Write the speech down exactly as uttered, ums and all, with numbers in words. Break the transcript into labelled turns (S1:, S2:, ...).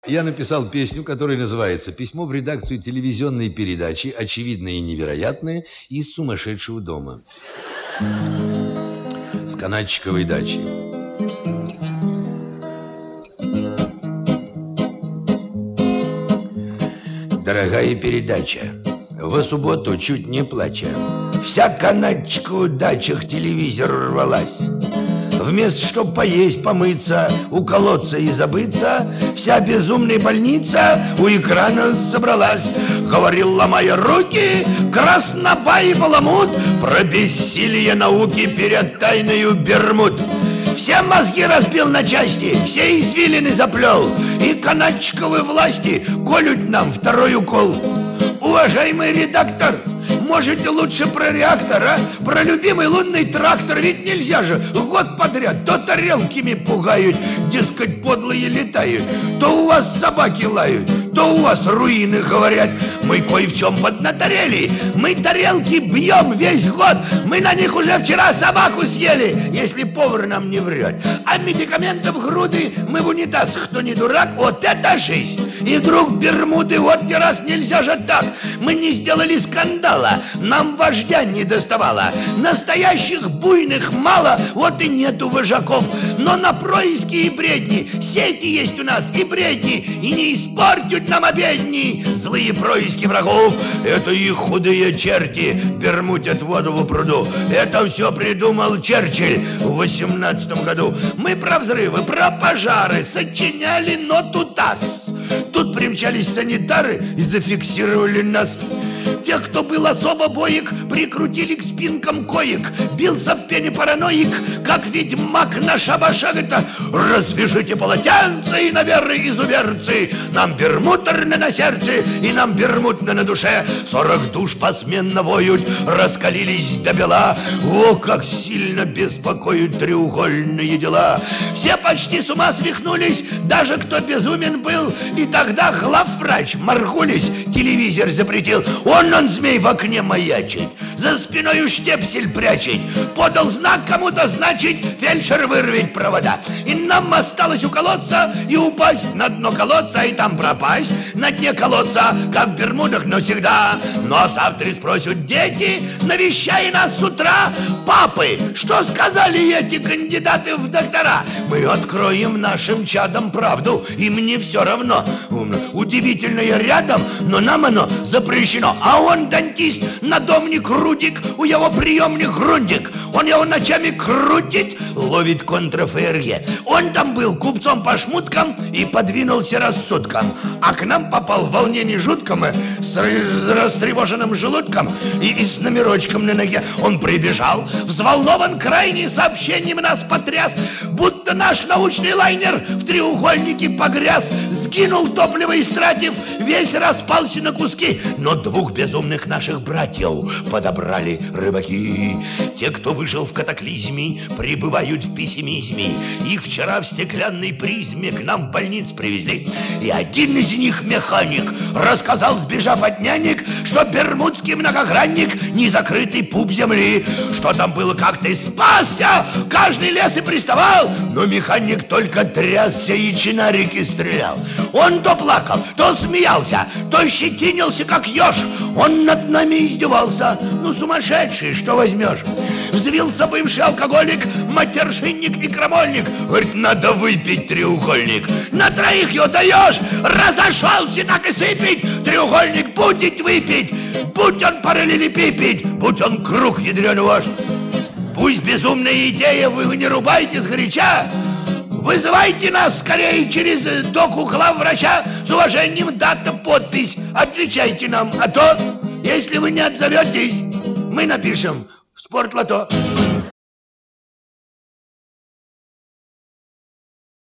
S1: Я написал песню, которая называется «Письмо в редакцию телевизионной передачи «Очевидное и невероятное» из сумасшедшего дома». С канатчиковой дачи. Дорогая передача, в субботу, чуть не плача, вся канатчика в дачах телевизор рвалась. Вместо чтоб поесть, помыться, уколоться и забыться, вся безумная больница у экрана собралась. Говорил, ломая руки, краснобай и баламут про бессилие науки перед тайною Бермуд. Все мозги разбил на части, все извилины заплел, и канатчиковы власти колют нам второй укол. Уважаемый редактор, можете лучше про реактор, а? Про любимый лунный трактор, ведь нельзя же год подряд то тарелками пугают, дескать, подлые летают, то у вас собаки лают, то у вас руины говорят. Мы кое в чем поднаторели, мы тарелки бьем весь год, мы на них уже вчера собаку съели, если повар нам не врет. А медикаментов груды мы в унитаз, кто не дурак, вот это жизнь. И вдруг Бермуды, вот те раз нельзя же так. Мы не сделали скандала, нам вождя не доставало. Настоящих буйных мало, вот и нету вожаков. Но на происки и бредни сети есть у нас и бредни, и не испортят нам обедни злые происки врагов. Это их худые черти бермутят воду в пруду. Это все придумал Черчилль в восемнадцатом году. Мы про взрывы, про пожары сочиняли, но тутас. Тут примчались санитары и зафиксировали нас. Тех, кто был особо боек, прикрутили к спинкам коек. Бился в пене параноик, как ведьмак на шабашага-то. Развяжите полотенце и, наверное, изуверцы. Нам бермутерно на сердце и нам бермутно на душе. Сорок душ посменно воют, раскалились до бела. О, как сильно беспокоят треугольные дела. Все почти с ума свихнулись, даже кто безумен был. И тогда главврач Маргулис телевизор запретил. Он, он, змей, в окне маячит, за спиной штепсель прячет. Подал знак кому-то, значит, фельдшер вырвет провода. И нам осталось уколоться и упасть на дно колодца, и там пропасть на дне колодца, как в Бермудах навсегда. Ну а завтра спросят дети, навещая нас с утра: папы, что сказали эти кандидаты в доктора? Мы откроем нашим чадам правду, им не все равно. Удивительное рядом, но нам оно запрещено. А он дантист, надомник Рудик, у его приемник Грундик. Он его ночами крутит, ловит контраф-РЕ. Он там был купцом по шмуткам и подвинулся рассудком. А к нам попал в волнении жутком, с растревоженным желудком и, и с номерочком на ноге. Он прибежал, взволнован крайне сообщением, нас потряс, будто наш научный лайнер в треугольнике погряз. Сгинул топливо истратив, весь распался на куски. Но двух безумных наших братьев подобрали рыбаки. Те, кто выжил в катаклизме, пребывают в пессимизме. Их вчера в стеклянной призме к нам в больниц привезли. И один из них, механик, рассказал, сбежав от нянек, что бермудский многогранник не закрытый пуп земли. Что там было, как ты спасся, каждый лес и приставал. Но механик только трясся и чинарики стрелял. Он то плакал, то смеялся, то щетинился, как еж. Он над нами издевался. Ну, сумасшедший, что возьмешь? Взвился бывший алкоголик, матершинник и крамольник. Говорит, надо выпить треугольник. На троих его даешь, разошелся, так и сыпить. Треугольник будет выпить, будь он параллелепипед, будь он круг ядреный ваш. Пусть безумная идея, вы не рубайте сгоряча. Вызывайте нас скорее через доку главврача. С уважением, дата, подпись. Отвечайте нам, а то, если вы не отзоветесь, мы напишем в спортлото.